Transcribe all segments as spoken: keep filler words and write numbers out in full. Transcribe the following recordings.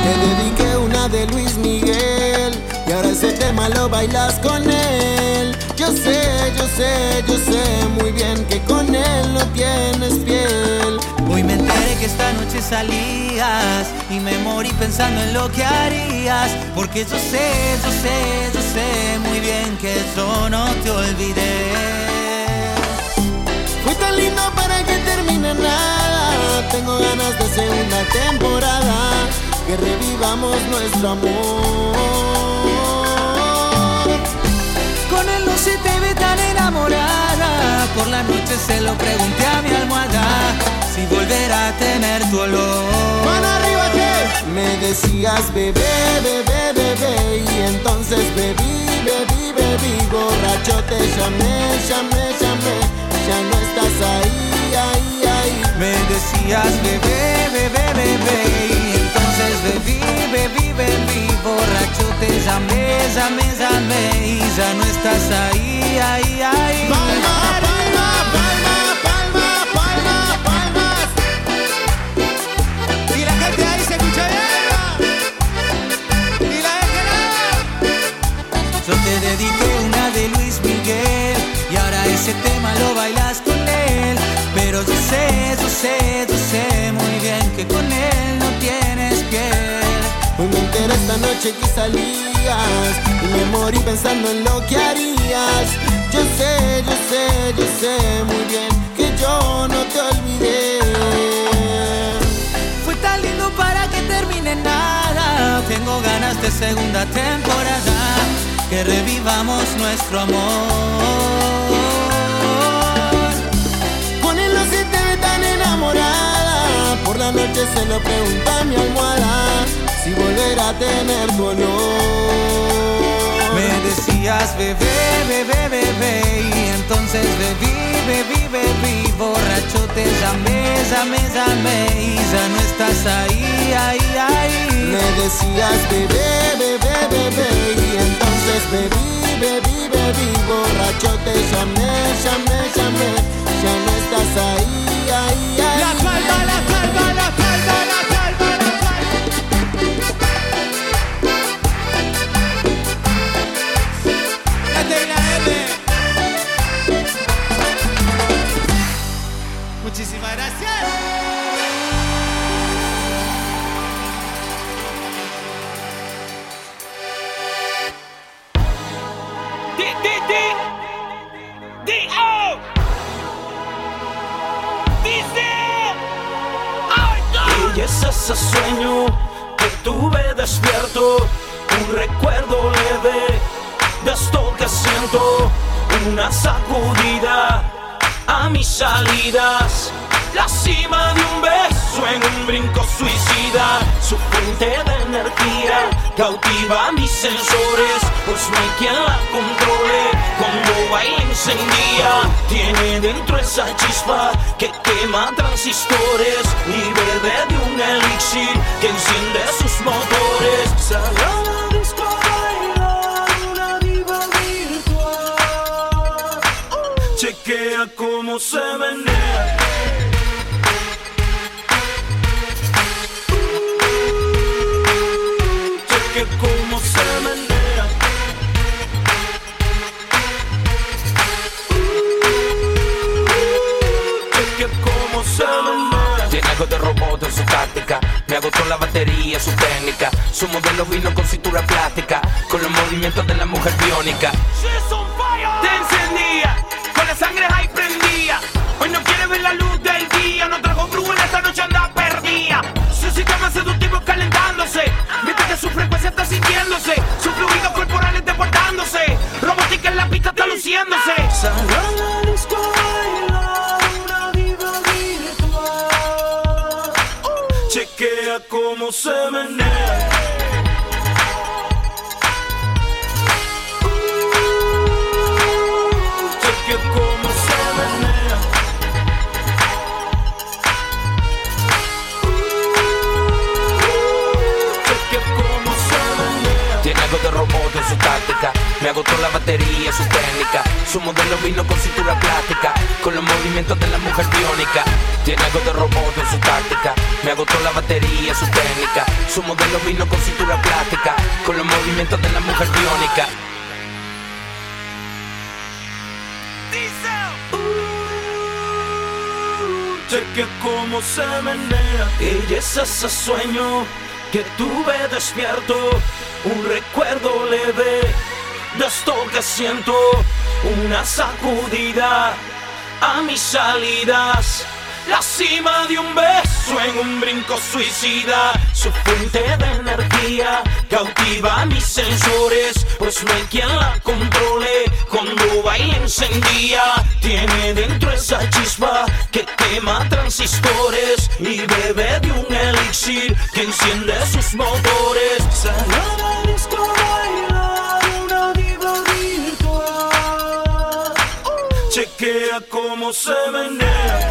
Te dediqué una de Luis Miguel y ahora ese tema lo bailas con él. Yo sé, yo sé, yo sé muy bien que con él no tienes piel. Hoy me enteré que esta noche salías y me morí pensando en lo que harías, porque yo sé, yo sé, yo sé muy bien que yo no te olvidé. Fue tan lindo para que termine nada. Tengo ganas de segunda temporada, que revivamos nuestro amor. Con él no se te ve tan enamorada. Por la noche se lo pregunté a mi almohada, si volverá a tener tu olor. Mano arriba que me decías bebé, bebé, bebé, y entonces bebí, bebí, bebí. Borracho te llamé, llamé, llamé, ya no estás ahí, ahí, ahí. Me decías bebé, bebé, bebé, y entonces bebí, bebí, bebí. Borracho te llamé, llamé, llamé, y ya no estás ahí, ahí, ahí. Palma, palma, palma, palma, palma, palmas. Y la gente ahí se escucha bien. Y la gente no. Yo te dediqué una de Luis Miguel y ahora ese tema lo bailas con él. Pero yo sé, yo sé, yo sé muy bien que con él no tienes piel. Hoy me enteré esta noche que salías y me morí pensando en lo que harías. Yo sé, yo sé, yo sé muy bien que yo no te olvidé. Fue tan lindo para que termine nada. Tengo ganas de segunda temporada, que revivamos nuestro amor. Con él no se te ve tan enamorada. Por la noche se lo pregunté a mi almohada, si volverá a tener tu olor. Me decías bebé, bebé, bebé, y entonces bebí, bebí, bebí. Borracho te llamé, llamé, llamé, y ya no estás ahí, ahí, ahí. Me decías bebé, bebé, bebé, y entonces bebí, bebí, bebí. Borracho te llamé, llamé, llamé, ya no estás ahí, ahí, ahí. La palma, la palma, la palma, la palma, la palma. Muchísimas gracias. D, D, D, D, O. Dice, ¡ay, no! Y es ese sueño que tuve despierto, un recuerdo leve de esto que siento, una sacudida a mis salidas, la cima de un beso en un brinco suicida, su fuente de energía cautiva mis sensores, pues no hay quien la controle, cuando baila incendia, tiene dentro esa chispa que quema transistores y bebe de un elixir que enciende sus motores. Salada disco baila una diva virtual, chequea cómo se menea. Cómo se menea. Cheque cómo se menea. Tiene algo de robot en su táctica, me agotó la batería, su técnica. Su modelo vino con cintura plástica, con los movimientos de la mujer biónica. Te encendía, con la sangre ahí prendía. Hoy no quiere ver la luz del día, no trajo brujo en esta noche anda perdida. Su sistema seductivo calentándose, mientras que su frecuencia está sintiéndose, sus fluidos corporales desbordándose, robótica en la pista está luciéndose. Salada disco baila una diva virtual, chequea cómo se menea. Chequea cómo se menea. Tiene algo de robot en su táctica, me agotó la batería, su técnica. Su modelo vino con cintura plástica, con los movimientos de la mujer biónica. Tiene algo de robot en su táctica, me agotó la batería, su técnica. Su modelo vino con cintura plástica, con los movimientos de la mujer biónica. Cheque cómo se menea, ella es ese sueño que tuve despierto, un recuerdo leve de esto que siento, una sacudida a mis salidas, la cima de un beso en un brinco suicida, su fuente de energía cautiva mis sensores, pues no hay quien la controle, cuando baila encendía, tiene dentro esa chispa que quema transistores y bebe de un elixir que enciende sus motores. Salió del disco a bailar una diva virtual, chequea cómo se menea.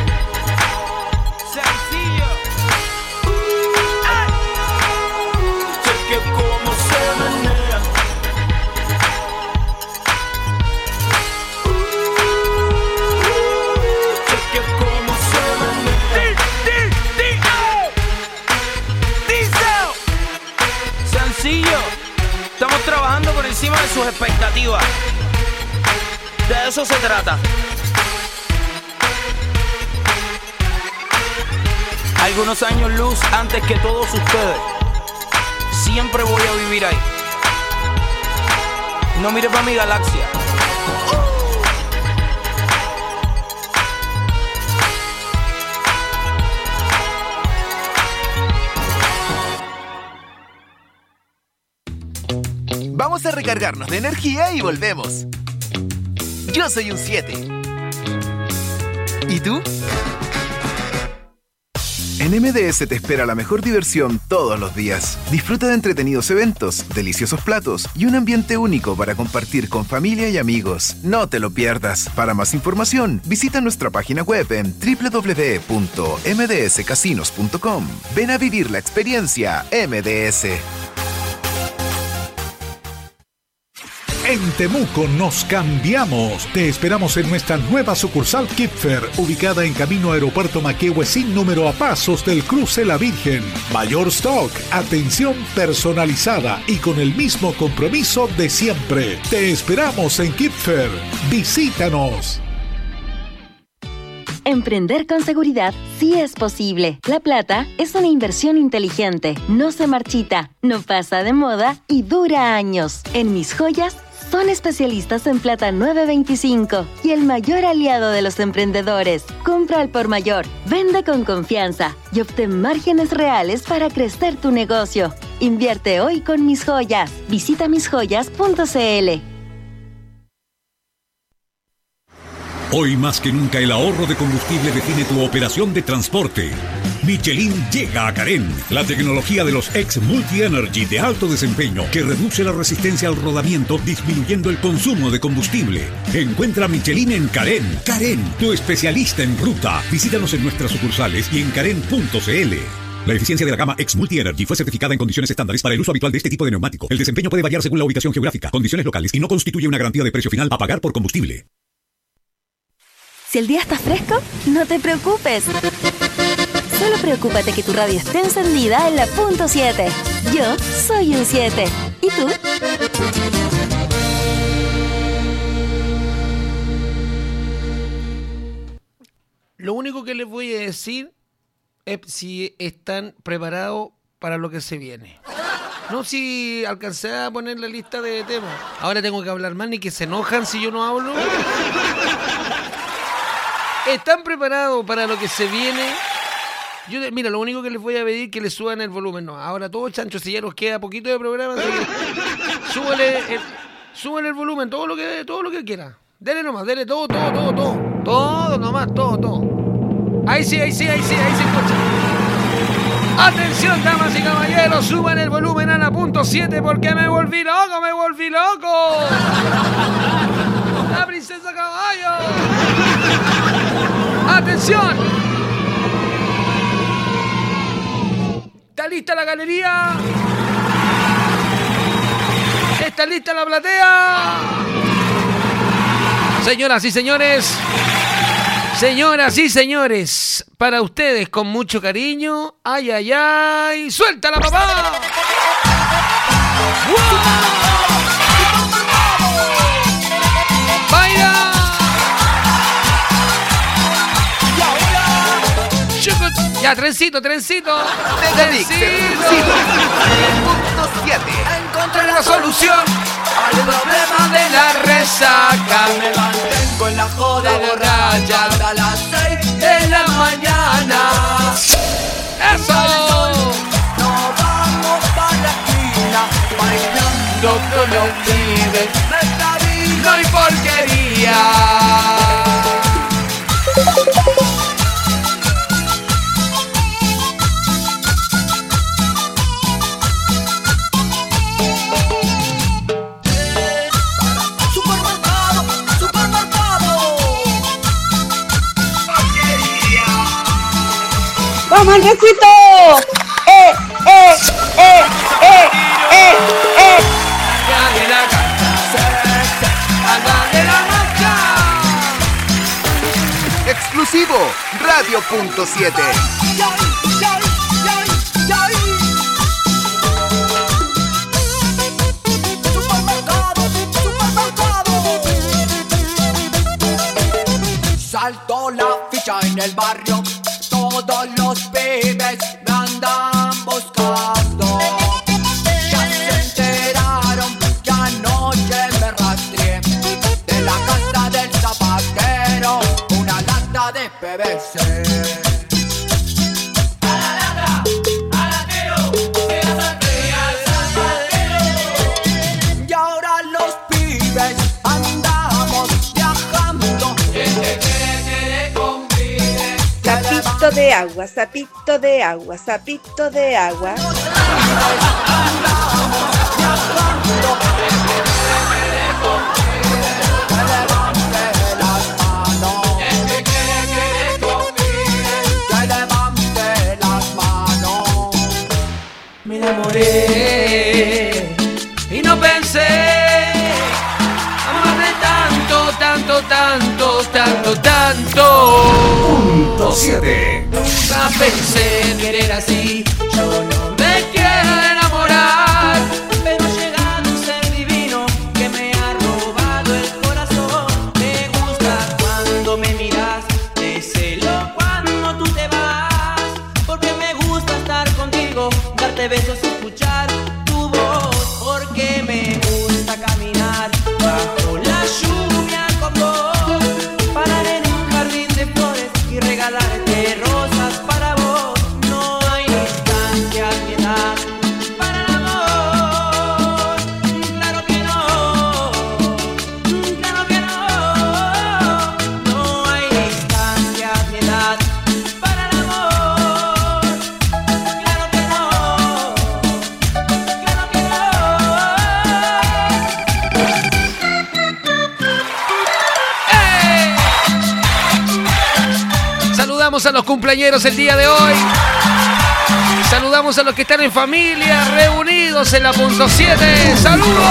Estamos trabajando por encima de sus expectativas. De eso se trata. Algunos años luz antes que todos ustedes. Siempre voy a vivir ahí. No mires para mi galaxia. Vamos a recargarnos de energía y volvemos. Yo soy un siete. ¿Y tú? En M D S te espera la mejor diversión todos los días. Disfruta de entretenidos eventos, deliciosos platos y un ambiente único para compartir con familia y amigos. No te lo pierdas. Para más información, visita nuestra página web en doble u doble u doble u punto m d s casinos punto com. Ven a vivir la experiencia M D S. En Temuco nos cambiamos. Te esperamos en nuestra nueva sucursal Kipfer, ubicada en camino Aeropuerto Maquehue sin número a pasos del cruce La Virgen. Mayor stock, atención personalizada y con el mismo compromiso de siempre. Te esperamos en Kipfer. Visítanos. Emprender con seguridad sí es posible. La plata es una inversión inteligente, no se marchita, no pasa de moda y dura años. En Mis Joyas son especialistas en plata nueve veinticinco y el mayor aliado de los emprendedores. Compra al por mayor, vende con confianza y obtén márgenes reales para crecer tu negocio. Invierte hoy con Mis Joyas. Visita mis joyas punto c l. Hoy más que nunca el ahorro de combustible define tu operación de transporte. Michelin llega a Carén, la tecnología de los X Multi Energy de alto desempeño que reduce la resistencia al rodamiento disminuyendo el consumo de combustible. Encuentra Michelin en Carén. Carén, tu especialista en ruta. Visítanos en nuestras sucursales y en carén punto c l. La eficiencia de la gama X Multi Energy fue certificada en condiciones estándares para el uso habitual de este tipo de neumático. El desempeño puede variar según la ubicación geográfica, condiciones locales y no constituye una garantía de precio final a pagar por combustible. Si el día está fresco, no te preocupes. Solo preocúpate que tu radio esté encendida en la punto siete. Yo soy un siete. ¿Y tú? Lo único que les voy a decir es si están preparados para lo que se viene. No, si alcancé a poner la lista de temas. Ahora tengo que hablar más, ni que se enojan si yo no hablo. ¿Están preparados para lo que se viene? Yo, mira, lo único que les voy a pedir es que le suban el volumen. No, ahora todo, chancho, si ya nos queda poquito de programa, súbale el, súbale el volumen, todo lo que todo lo que quiera. Dele nomás, dele todo, todo, todo, todo. Todo nomás, todo, todo. Ahí sí, ahí sí, ahí sí, ahí se escucha. Atención, damas y caballeros, suban el volumen a la punto siete porque me volví loco, me volví loco. La princesa caballo. ¡Atención! ¿Está lista la galería? ¿Está lista la platea? Señoras y señores, Señoras y señores, para ustedes con mucho cariño, ay, ay, ay, ¡suéltala, papá! ¡Wow! ¡Baila! Ya, trencito, trencito. Trencito. Encontré la solución al problema de la resaca. Me mantengo en la joda borracha hasta las seis de la mañana. ¡Eso! Nos vamos para la esquina bailando con los pibes. Nuestra vida no hay porquería. ¡Vamos, Andresito! ¡Eh, eh, eh, eh, eh, eh! ¡Dale la cancha! ¡Dale la marcha! Exclusivo, Radio punto siete. Supermercado, supermercado. Saltó la ficha en el barrio. Todos los pibes me andan buscando. Ya se enteraron que anoche me rastreé de la casa del zapatero una lata de P V C. A la lata, al atero, que la sangría al zapatero. Y ahora los pibes andamos viajando. Gente quiere que le convide. Sapito de agua, sapito de agua, sapito de agua. Me enamoré y no pensé amarme tanto, tanto, tanto, tanto, tanto. Punto siete. Nunca pensé querer así. Yo no me quiero enamorar, pero ha llegado un ser divino que me ha robado el corazón. Me gusta cuando me miras, te celo cuando tú te vas, porque me gusta estar contigo, darte besos y escuchar tu voz, porque me gusta caminar bajo la lluvia con vos, parar en un jardín de flores y regalarte rosas para vos. No hay distancia ni edad para el amor. Claro que no, claro que no. No hay distancia ni edad para el amor. Claro que no, claro que no. ¡Ey! Saludamos a los cumpleañeros el día de hoy. Saludamos a los que están en familia, reunidos en la punto siete. ¡Saludos!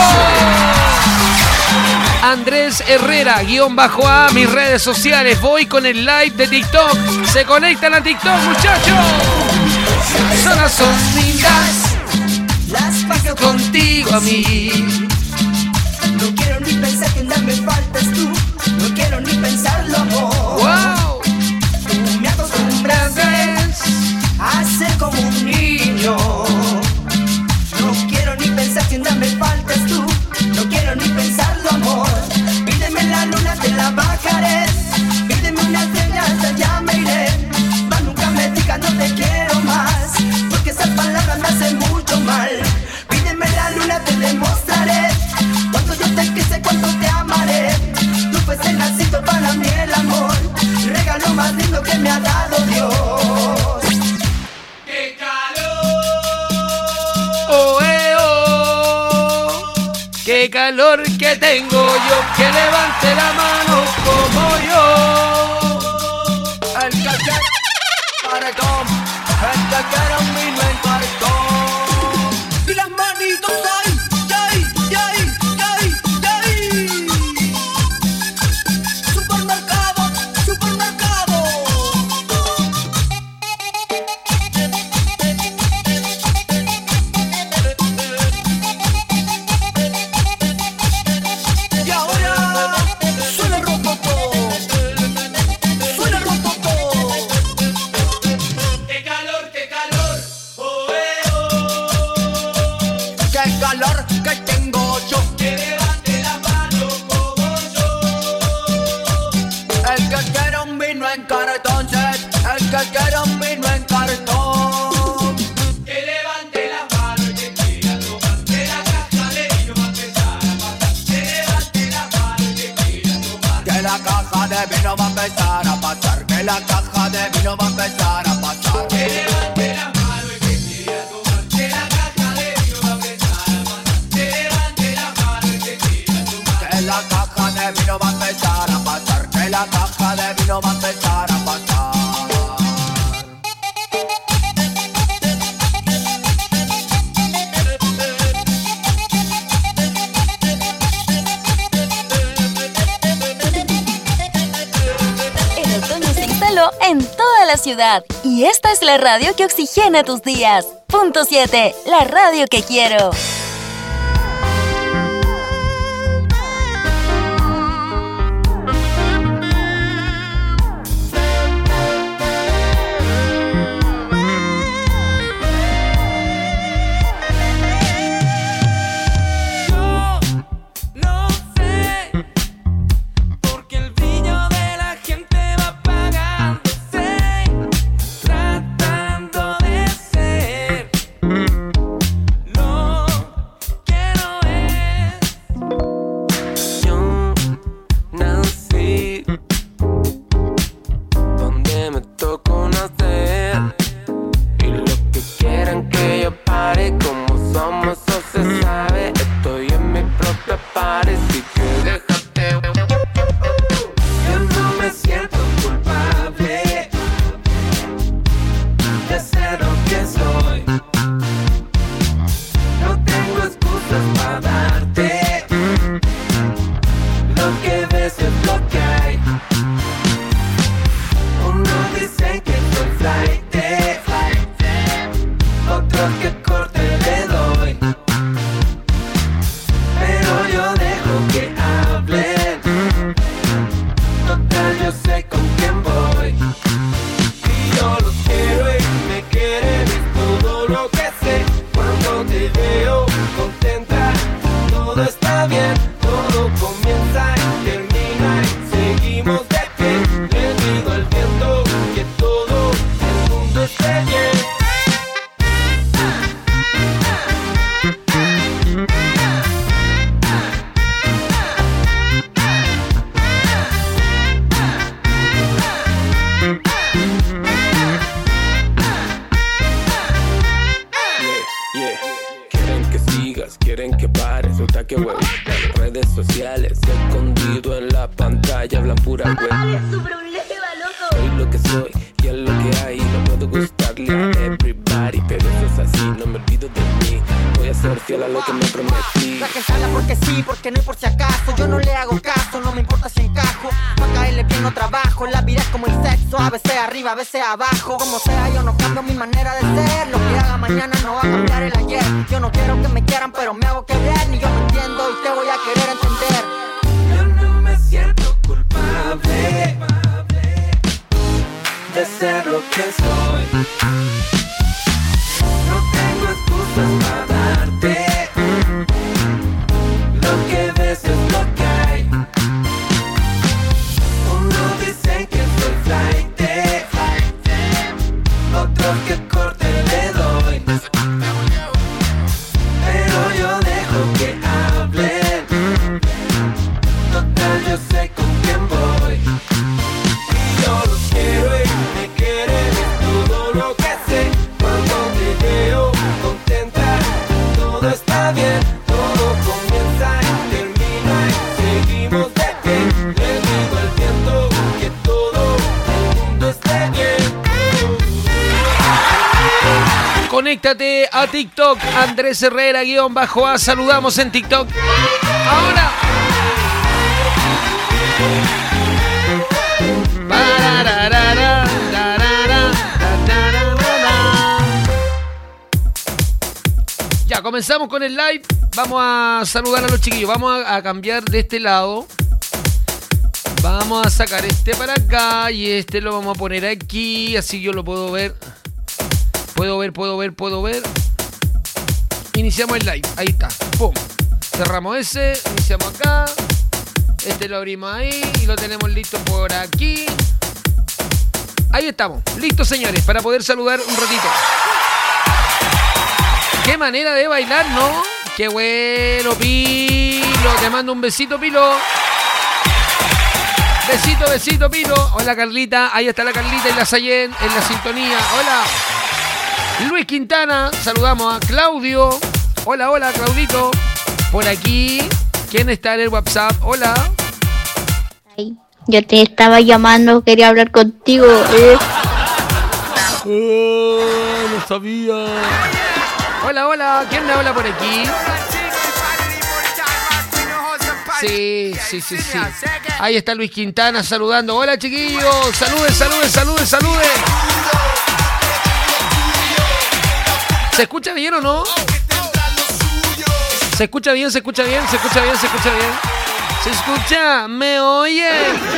Andrés Herrera, guión bajo A, mis redes sociales. Voy con el live de TikTok. Se conectan a TikTok, muchachos. Solas son lindas, las paso contigo a mí. No quiero ni pensar que nada me faltas tú. No quiero ni pensarlo, amor. ¡Wow! Tú me acostumbraste a ser como un niño. No quiero ni pensar que nada me faltas tú. No quiero ni pensarlo, amor. Pídeme la luna, te la bajaré. Pídeme una estrella, hasta allá me iré. Mas nunca me digas no te quiero más, porque esas palabras me hacen mucho mal. Pídeme la luna, te demostraré cuánto yo te quise, cuánto te amaré. Tú fuiste el nacito para mí, el amor, regalo más lindo que me ha dado Dios. ¡Qué calor! ¡Oh, eh, oh! ¡Qué calor que tengo yo! ¡Que levante la mano como yo! El que quiera cartón, el que quiera un vino en cartón. Y las manitos ahí, ahí, ahí, ahí, ahí. Supermercado, supermercado. la caja de vino va a empezar a pasar. Que levante la mano el que quiere a tomar, que la caja de vino va a empezar a pasar. Que levante la mano el que quiere a tomar, que la caja de vino va a empezar a pasar. Que la caja de vino va a empezar a pasar. En toda la ciudad. Y esta es la radio que oxigena tus días. Punto siete, la radio que quiero. A veces abajo, como sea yo no cambio mi manera de ser. Lo que haga mañana no va a cambiar el ayer. Yo no quiero que me quieran pero me hago querer. Ni yo me entiendo y te voy a querer entender. Yo no me siento culpable de ser lo que soy. No tengo excusas para darte. Lo que ves es lo que hay. Uno dice que soy flight, otros que corte le doy, pero yo dejo que hablen. Total yo sé con quién voy, y yo los quiero y me quieren, es todo lo que sé. Cuando te veo contenta, todo está bien, todo comienza y termina y seguimos de pie. Le digo al viento que todo el mundo esté bien. Conéctate a TikTok, Andrés Herrera, guión bajo A, saludamos en TikTok. Ahora. Ya, comenzamos con el live. Vamos a saludar a los chiquillos. Vamos a, a cambiar de este lado. Vamos a sacar este para acá y este lo vamos a poner aquí, así yo lo puedo ver. Puedo ver, puedo ver, puedo ver. Iniciamos el live. Ahí está. Pum. Cerramos ese. Iniciamos acá. Este lo abrimos ahí. Y lo tenemos listo por aquí. Ahí estamos. Listos, señores. Para poder saludar un ratito. Qué manera de bailar, ¿no? Qué bueno, Pilo. Te mando un besito, Pilo. Besito, besito, Pino. Hola, Carlita. Ahí está la Carlita y la Sayen en la sintonía. Hola. Luis Quintana. Saludamos a Claudio. Hola, hola, Claudito. Por aquí. ¿Quién está en el WhatsApp? Hola. Ay, yo te estaba llamando, quería hablar contigo. Eh. Oh, no sabía. Hola, hola. ¿Quién me habla por aquí? Sí, sí, sí, sí. Ahí está Luis Quintana saludando. Hola, chiquillos. Salude, salude, salude, salude. ¿Se escucha bien o no? ¿Se escucha bien, se escucha bien, se escucha bien, se escucha bien? ¿Se escucha? ¿Me oye?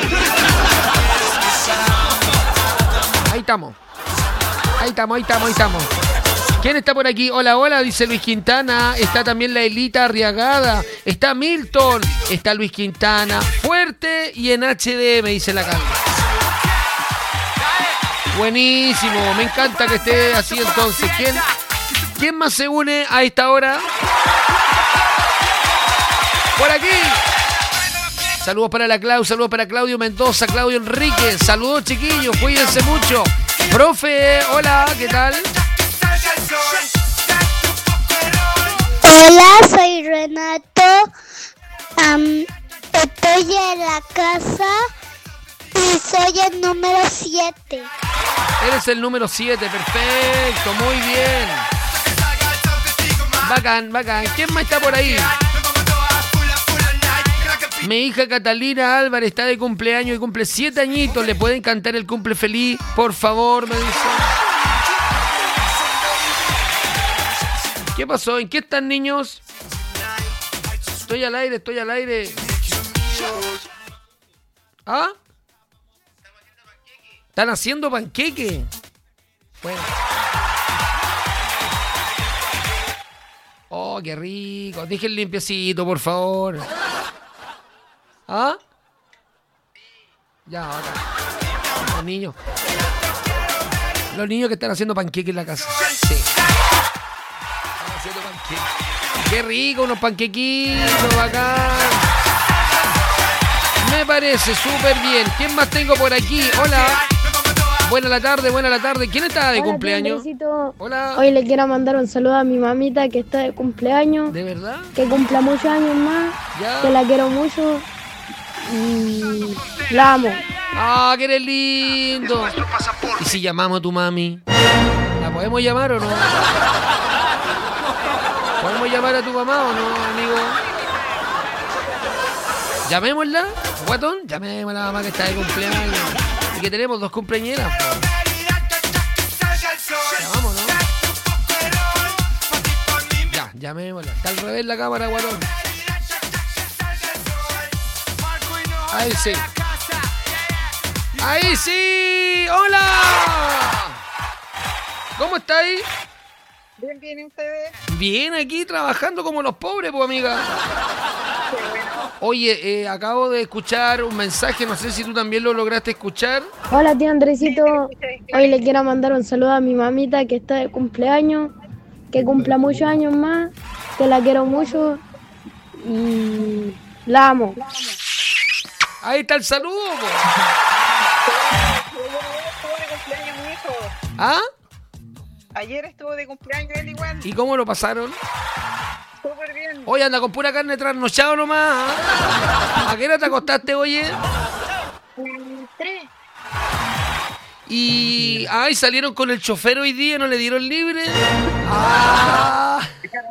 Ahí estamos. Ahí estamos, ahí estamos, ahí estamos. ¿Quién está por aquí? Hola, hola, dice Luis Quintana. Está también la Elita Arriagada. Está Milton. Está Luis Quintana. Fuerte y en H D, me dice la Carla. Buenísimo. Me encanta que esté así entonces. ¿Quién, ¿Quién más se une a esta hora? Por aquí. Saludos para la Clau, saludos para Claudio Mendoza, Claudio Enrique. Saludos, chiquillos, cuídense mucho. Profe, hola, ¿qué tal? Hola, soy Renato. Um, estoy en la casa y soy el número siete. Eres el número siete, perfecto, muy bien. Bacán, bacán. ¿Quién más está por ahí? Mi hija Catalina Álvarez está de cumpleaños y cumple siete añitos. ¿Le pueden cantar el cumple feliz? Por favor, me dice. ¿Qué pasó? ¿En qué están, niños? Estoy al aire, estoy al aire. ¿Ah? ¿Están haciendo panqueque? Bueno. Oh, qué rico. Dejen limpiecito, por favor. ¿Ah? Ya, ahora. Los niños. Los niños que están haciendo panqueques en la casa. Sí. Están haciendo panqueques. Qué rico, unos panquequitos, bacán. Me parece súper bien. ¿Quién más tengo por aquí? Hola. Buena la tarde, buena la tarde. ¿Quién está de Hola, cumpleaños? Andresito. Hola. Hoy le quiero mandar un saludo a mi mamita que está de cumpleaños. ¿De verdad? Que cumpla muchos años más. Ya. Que la quiero mucho. Y la amo. ¡Ah, que eres lindo! ¿Y si llamamos a tu mami? ¿La podemos llamar o no? ¿Podemos llamar a tu mamá o no, amigo? ¿Llamémosla? ¿Guatón? Llamemos a la mamá que está de cumpleaños. Y que tenemos dos cumpleañeras. Llamamos, ¿no? Ya, llamémosla. Está al revés la cámara, guatón. Ahí sí. Ahí sí. ¡Hola! ¿Cómo estáis? Bien, bien, ¿ustedes? Bien, aquí trabajando como los pobres, pues, amiga. Oye, eh, acabo de escuchar un mensaje, no sé si tú también lo lograste escuchar. Hola, tío Andresito. Hoy le quiero mandar un saludo a mi mamita que está de cumpleaños. Que cumpla muchos años más. Que la quiero mucho. Y la amo. Ahí está el saludo, po. ¿Ah? Ayer estuvo de cumpleaños él igual. ¿Y cómo lo pasaron? Súper bien. Oye, anda con pura carne trasnochado nomás. ¿Ah? ¿A qué hora te acostaste, oye? Tres. Y... Ay, salieron con el chofer hoy día, ¿no le dieron libre? Ah.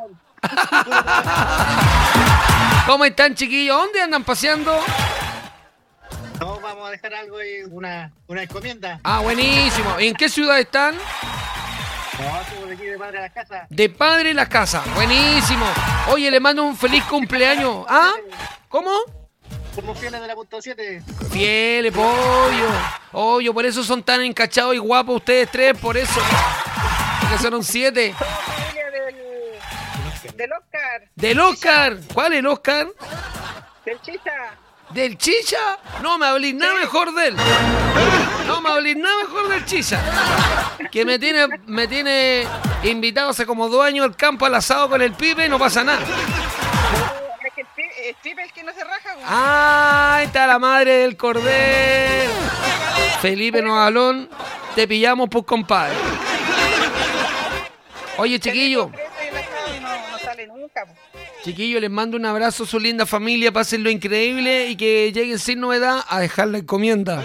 ¿Cómo están, chiquillos? ¿Dónde andan paseando? No, vamos a dejar algo y una, una encomienda. Ah, buenísimo. ¿En qué ciudad están? No, somos de aquí de Padre a la Casa. De Padre la Casa. Buenísimo. Oye, le mando un feliz cumpleaños. ¿Ah? ¿Cómo? Somos fieles de la punto siete. Fieles, pollo. Pollo, por eso son tan encachados y guapos ustedes tres, por eso. Porque son un siete. Somos familia del, del Oscar. ¿Del Oscar? ¿Cuál es el Oscar? Del Chicha. ¿Del Chicha? No me hablís nada mejor de él. No me hablís nada mejor del Chicha. Que me tiene, me tiene invitado hace como dos años al campo al asado con el pibe y no pasa nada. Stripper el que no se raja, güey. ¡Ah! Ahí está la madre del cordero. Felipe Novalón, te pillamos, pues, compadre. Oye, chiquillo. No, no sale nunca, po. Chiquillo, les mando un abrazo a su linda familia, pásenlo increíble y que lleguen sin novedad a dejar la encomienda.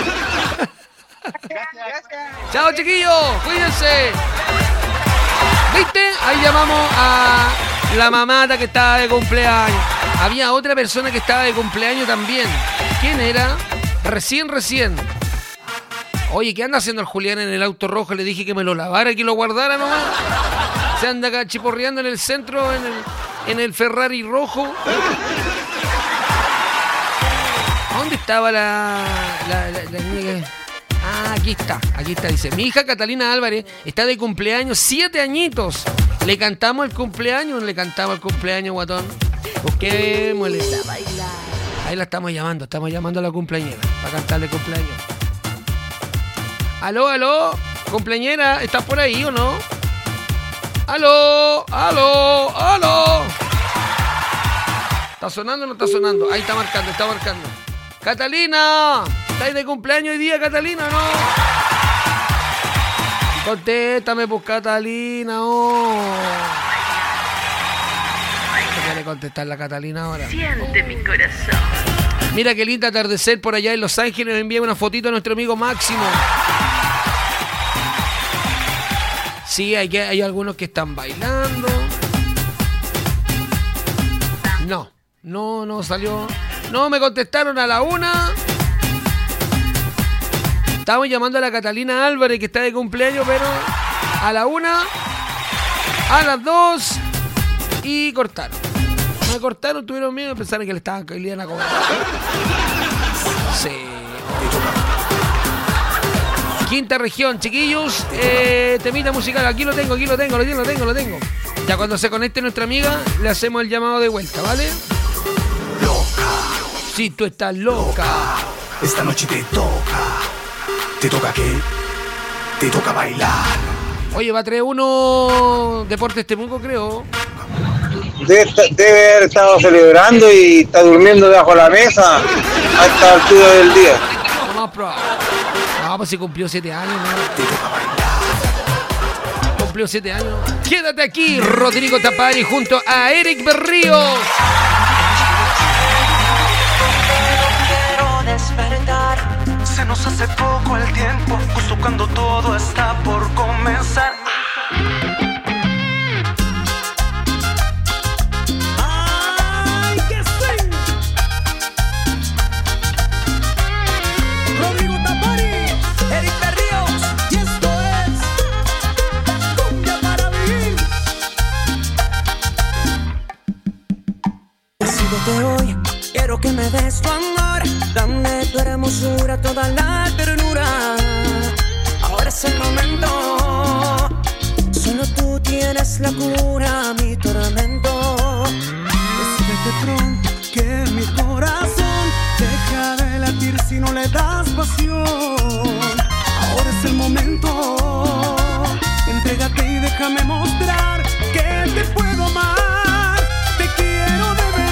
Chao, chiquillos, cuídense. ¿Viste? Ahí llamamos a la mamata que estaba de cumpleaños. Había otra persona que estaba de cumpleaños también. ¿Quién era? Recién, recién. Oye, ¿qué anda haciendo el Julián en el auto rojo? Le dije que me lo lavara y que lo guardara nomás. Se anda acá chiporreando en el centro, en el, en el Ferrari rojo. ¿Dónde estaba la, la, la, la niña que... Ah, aquí está, aquí está, dice. Mi hija Catalina Álvarez está de cumpleaños, siete añitos. ¿Le cantamos el cumpleaños? ¿Le cantamos el cumpleaños, guatón? Busquémosle. Ahí la estamos llamando, estamos llamando a la cumpleañera para cantarle cumpleaños. Aló, aló, cumpleañera, ¿estás por ahí o no? Aló, aló, aló. ¿Está sonando o no está sonando? Ahí está marcando, está marcando. Catalina, ¿estáis de cumpleaños hoy día, Catalina, no? Contéstame, pues, Catalina, oh. ¿Qué quiere contestar la Catalina ahora? Siente mi corazón. Mira qué lindo atardecer por allá en Los Ángeles. Nos envía una fotito a nuestro amigo Máximo. Sí, hay, que, hay algunos que están bailando. No, no, no salió. No, me contestaron a la una. Estamos llamando a la Catalina Álvarez, que está de cumpleaños, pero a la una, a las dos y cortaron. Me cortaron, tuvieron miedo, pensaron que le estaban que le iban a cobrar. Sí. Quinta región, chiquillos, eh, temita musical, aquí lo tengo, aquí lo tengo, lo tengo, lo tengo, lo tengo. Ya cuando se conecte nuestra amiga, le hacemos el llamado de vuelta, ¿vale? Loca. Si tú estás loca. loca. Esta noche te toca. ¿Te toca qué? Te toca bailar. Oye, va tres uno Deportes Temuco, creo. Debe, debe haber estado celebrando y está durmiendo debajo de la mesa a esta altura del día. No más probable. No, pues si cumplió siete años, ¿no? Cumplió siete años. Quédate aquí, Rodrigo Tapari, junto a Eric Berríos. Quiero despertar. Se nos hace poco el tiempo, justo cuando todo está por comenzar. ¡Ay, que sí! Rodrigo Tapari, Eric Berríos, y esto es Cumbia para Vivir. Decídete hoy, quiero que me des tu amor. Dame tu hermosura, toda la ternura. Ahora es el momento. Solo tú tienes la cura a mi tormento. Decídete pronto que mi corazón deja de latir si no le das pasión. Ahora es el momento. Entrégate y déjame mostrar que te puedo amar. Te quiero de verdad.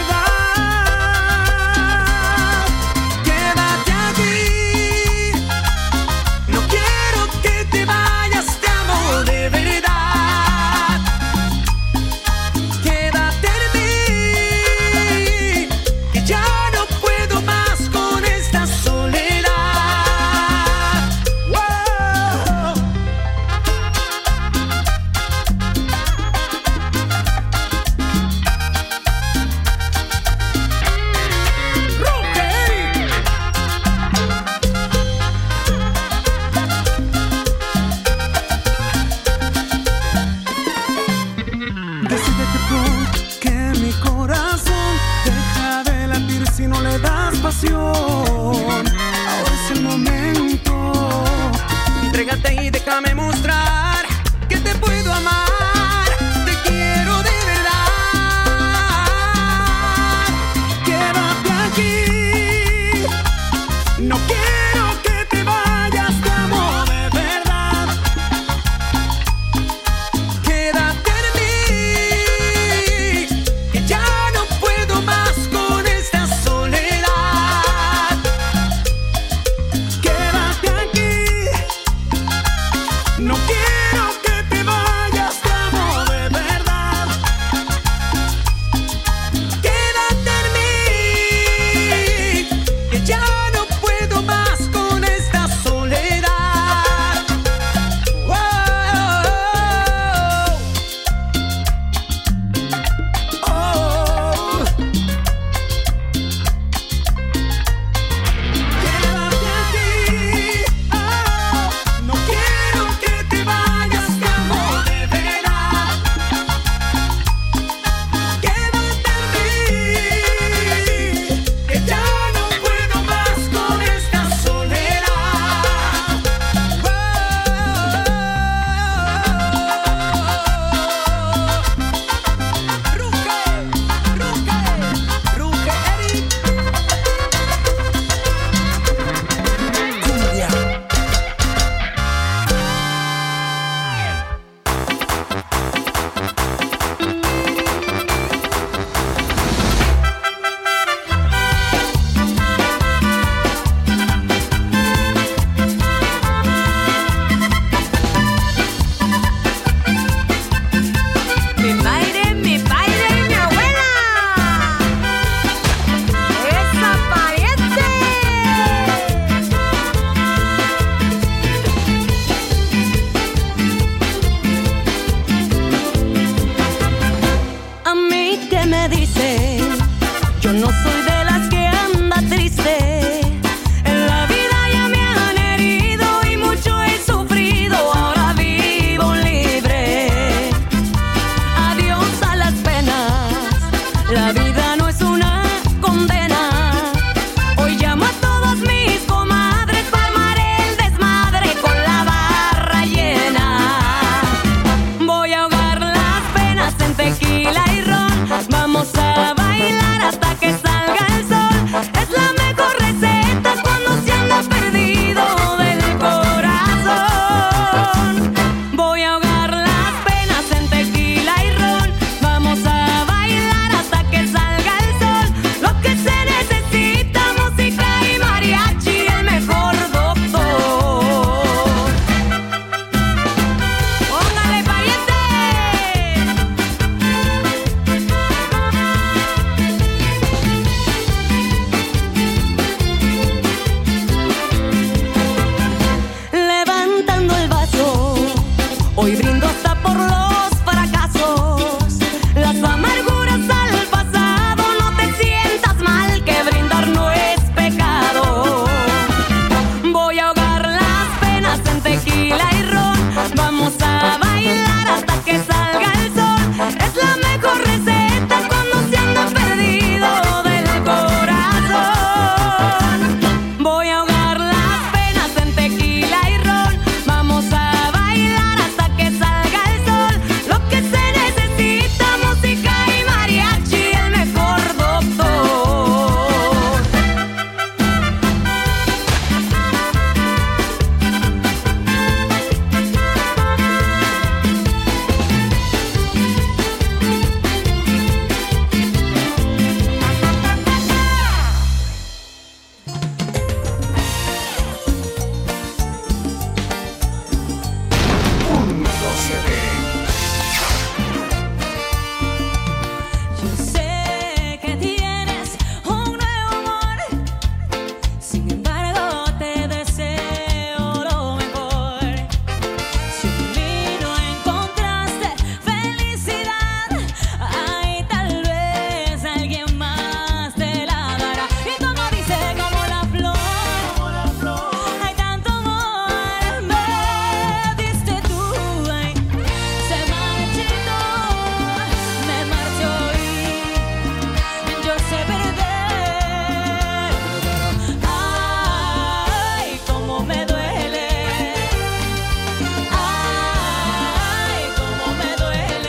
brindo hasta por los fracasos, las amarguras al pasado. No te sientas mal, que brindar no es pecado. Voy a ahogar las penas en tequila y ron. Vamos a bailar hasta que salga el sol. Es la mejor receta cuando se anda perdido del corazón. Voy a ahogar las penas en tequila y ron. Vamos a bailar hasta que salga el sol. Lo que se necesita, música y mariachi, el mejor doctor. Yo sé que tienes un nuevo amor, sin embargo te deseo lo mejor. Si en mí no encontraste felicidad, ay, tal vez alguien más te la dará. Y como dice, como la flor, hay tanto amor, me diste tú, ay, se marchitó, me marchó y yo sé perder. Ay, cómo me duele, ay, cómo me duele.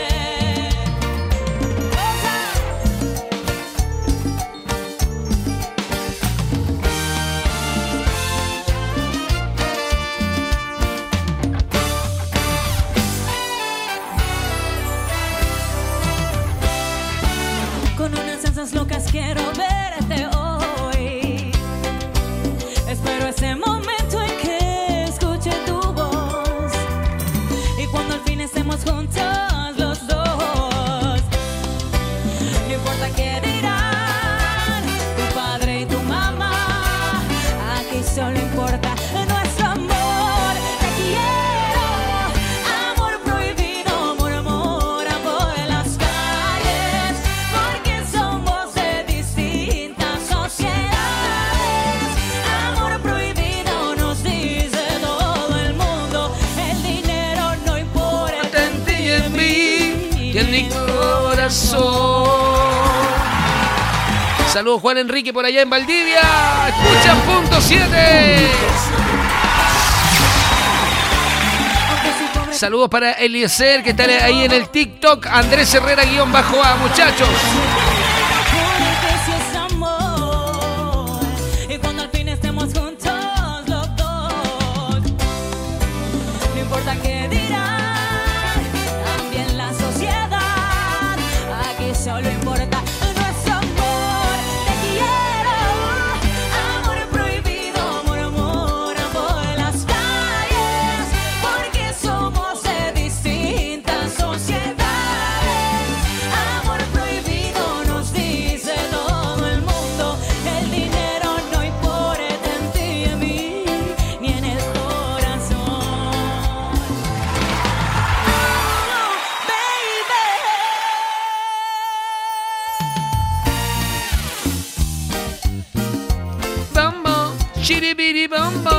Con unas ansias locas quiero verte hoy. Espero ese momento en que escuche tu voz. Y cuando al fin estemos juntos los dos, no importa qué dirán tu padre y tu mamá, aquí solo importa nuestro amor. Te quiero, amor prohibido, murmuran por las calles, porque somos de distintas sociedades. Amor prohibido nos dice todo el mundo, el dinero no importa en ti y en mí, Y en mi corazón. Saludos Juan Enrique por allá en Valdivia. Escucha punto siete. Saludos para Eliezer que está ahí en el TikTok. Andrés Herrera guión bajo A, muchachos. porque si es amor. Y cuando al fin estemos juntos los dos, no importa qué dirán también la sociedad, aquí solo importa nuestro amor. Te quiero, amor prohibido, murmuran por las calles, porque somos de distintas sociedades. Amor prohibido nos dice todo el mundo, el dinero no importa en ti y en mí, ni en el corazón. Bamba, chiribiri bamba.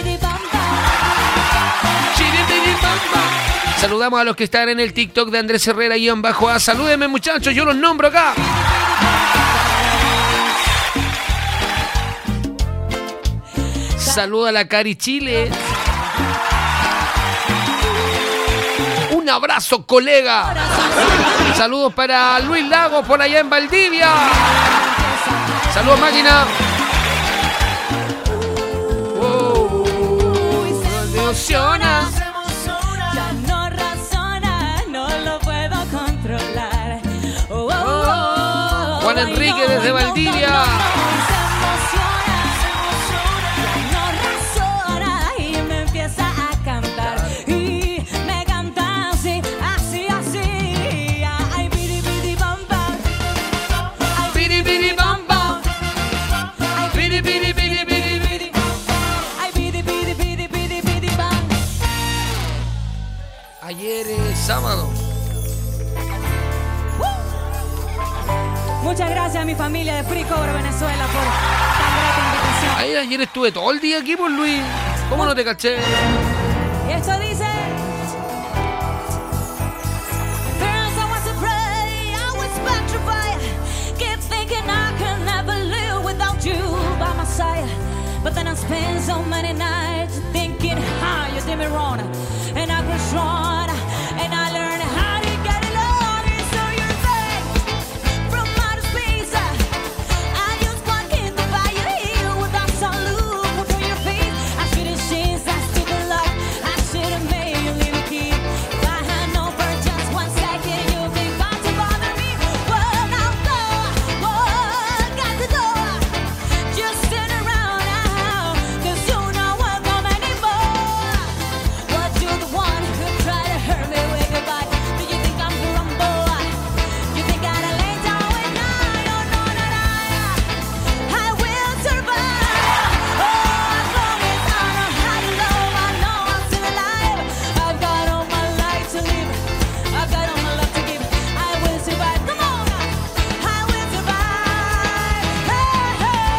Chiribiri bamba. Saludamos a los que están en el TikTok de Andrés Herrera guión bajo A. Salúdenme, muchachos, yo los nombro acá. Saluda a la Cari Chile. Un abrazo, colega. Saludos para Luis Lagos por allá en Valdivia. Saludos, máquina. Wow. Me emociona. Ya no razona, no lo puedo controlar. Oh, oh, oh, Juan ay, Enrique no, desde no, Valdivia. no, no, se emociona, ya no razona y me empieza a cantar. Y me canta así, así, así. Ay, bidi, bidi, bam, bam. Ay, bidi, bidi, bam, bam. Ay, bidi, bidi, bidi, bidi, bidi. Ay, bidi, bidi, bidi, bidi, bidi, bam. Ayer el sábado. Muchas gracias a mi familia de Free Cover Venezuela por tan grata invitación. Ay, ayer estuve todo el día aquí por Luis. ¿Cómo no te caché? Y esto dice... First I was afraid, I was petrified. Keep thinking I can never live without you by my side. But then I spent so many nights thinking how you did me wrong. And I grew strong, and I learned how to get along. And so you're back from outer space. I just walk in the fire here without some loop. Put on your face. I should have changed, I stood the love. I should have made you leave me keep. If I had known for just one second, you'd be bound to bother me. Well, now go, walk out the door. Just stand around now, 'cause you know won't come anymore. But you're the one who tried to hurt me with goodbye. Do you think I'm grumble? You think I'd lay down with I? Oh no, no, no, I will survive. Oh, as long as I know how to love, I know I'm still alive. I've got all my life to live. I've got all my love to give. I will survive. Come on, I will survive. Hey,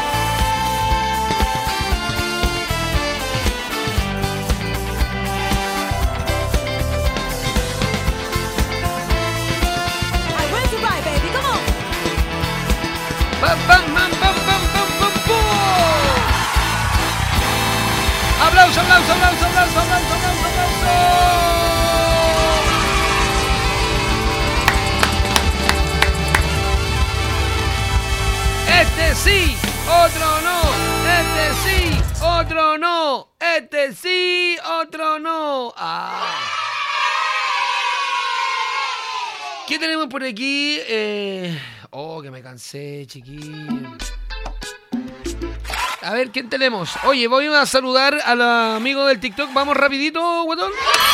I will survive, baby. Come on. ¡Pam, pam, pam, pam, pam, pam, pam, pum! ¡Aplauso, aplauso, aplauso, aplauso, aplauso, aplauso, aplauso! Este sí, otro no. Este sí, otro no. Este sí, otro no. Ah. ¿Qué tenemos por aquí? Eh... Oh, que me cansé, chiquillo. A ver, ¿quién tenemos? Oye, voy a saludar al amigo del TikTok. Vamos rapidito, guatón.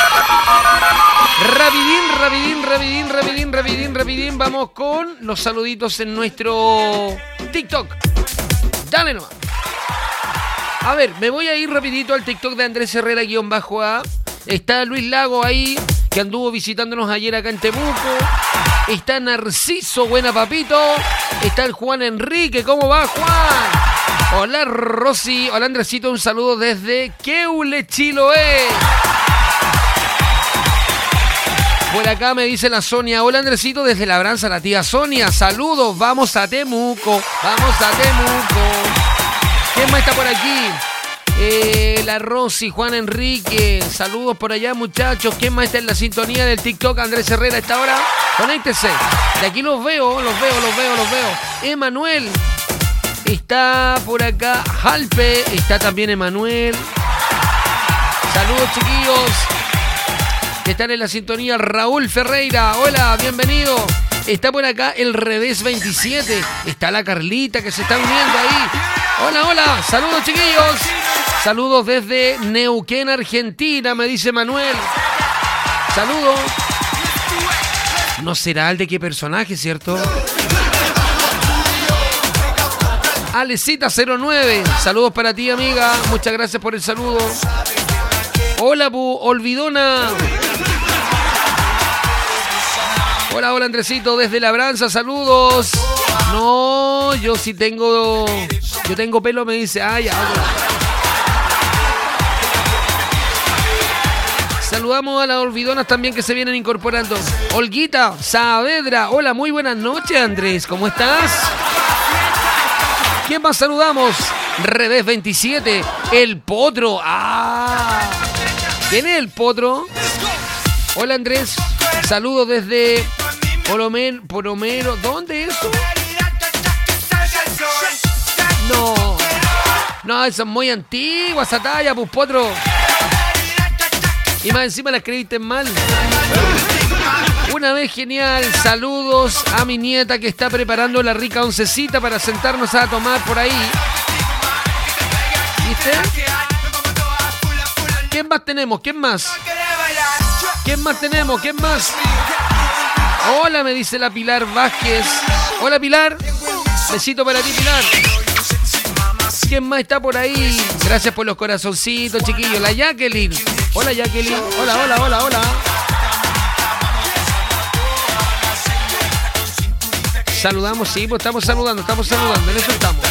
Rapidín, rapidín, rapidín, rapidín, rapidín, rapidín. Vamos con los saluditos en nuestro TikTok. Dale nomás. A ver, me voy a ir rapidito al TikTok de Andrés Herrera-A. Está Luis Lago ahí, que anduvo visitándonos ayer acá en Temuco. Está Narciso, buena papito. Está el Juan Enrique, ¿cómo va, Juan? Hola, Rosy. Hola, Andresito, un saludo desde Queule, Chiloé. Por acá me dice la Sonia. Hola, Andresito, desde Labranza, la tía Sonia. Saludos, vamos a Temuco. Vamos a Temuco. ¿Quién más está por aquí? Eh, la Rosy, Juan Enrique. Saludos por allá, muchachos. ¿Quién más está en la sintonía del TikTok? Andrés Herrera a esta hora. Conéctese. De aquí los veo, los veo, los veo, los veo. Emanuel. Está por acá Jalpe. Está también Emanuel. Saludos, chiquillos. Que están en la sintonía. Raúl Ferreira. Hola, bienvenido. Está por acá el Revés veintisiete. Está la Carlita que se está uniendo ahí. Hola, hola. Saludos, chiquillos. Saludos desde Neuquén, Argentina, me dice Manuel. Saludos. No será el de qué personaje, ¿cierto? Alecita cero nueve. Saludos para ti, amiga. Muchas gracias por el saludo. Hola, Bu Olvidona. Hola, hola, Andresito, desde Labranza. Saludos. No, yo sí tengo... Yo tengo pelo, me dice. Ah, ya. Saludamos a las olvidonas también que se vienen incorporando. Olguita Saavedra. Hola, muy buenas noches, Andrés. ¿Cómo estás? ¿Quién más saludamos? Revés veintisiete. El Potro. Ah. ¿Quién es el Potro? Hola, Andrés. Saludos desde Polomero. Polomero. ¿Dónde es eso? No. No, esa es muy antigua, esa talla, pues, Potro. Y más encima la escribiste mal. Una vez genial. Saludos a mi nieta que está preparando la rica oncecita para sentarnos a tomar por ahí. ¿Viste? ¿Quién más tenemos? ¿Quién más? ¿Quién más tenemos? ¿Quién más? Hola, me dice la Pilar Vázquez. Hola, Pilar. Besito para ti, Pilar. ¿Quién más está por ahí? Gracias por los corazoncitos, chiquillos. La Jacqueline. Hola, Jacqueline. Hola, hola, hola, hola. Saludamos, sí, pues estamos saludando, estamos saludando, en eso estamos.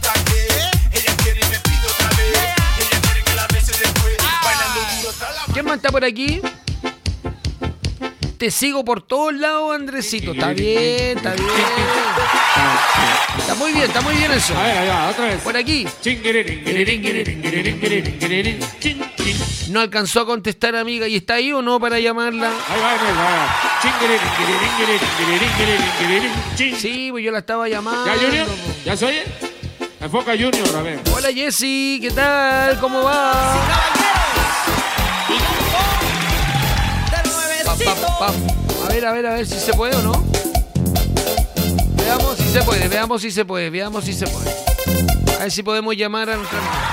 ¿Quién más está por aquí? Te sigo por todos lados, Andresito. Está bien, está bien. Está muy bien, está muy bien eso. A ver, allá, otra vez. Por aquí. No alcanzó a contestar, amiga. ¿Y está ahí o no para llamarla? Ahí va, ahí va. Sí, pues yo la estaba llamando. ¿Ya, Junior? ¿Ya se oye? Enfoca Junior, a ver. Hola, Jessy. ¿Qué tal? ¿Cómo va? Pa, pa, pa. A ver, a ver, a ver si se puede o no. Veamos si se puede, veamos si se puede, veamos si se puede. A ver si podemos llamar a nuestra amiga.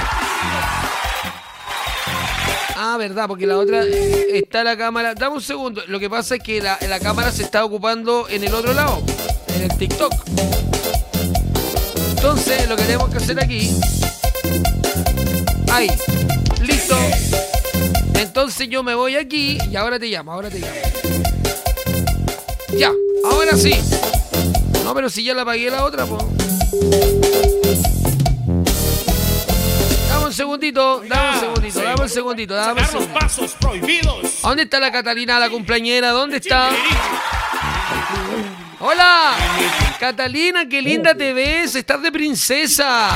Ah, verdad, porque la otra está la cámara. Dame un segundo. Lo que pasa es que la, la cámara se está ocupando en el otro lado, en el TikTok. Entonces, lo que tenemos que hacer aquí. Ahí. Listo. Entonces yo me voy aquí y ahora te llamo, ahora te llamo. Ya, ahora sí. No, pero si ya la apagué la otra, pues. Dame un segundito, dame un segundito, dame un segundito, dame un segundito. Pasos prohibidos. ¿Dónde está la Catalina, la cumpleañera? ¿Dónde está? ¡Hola! Catalina, qué linda te ves, estás de princesa.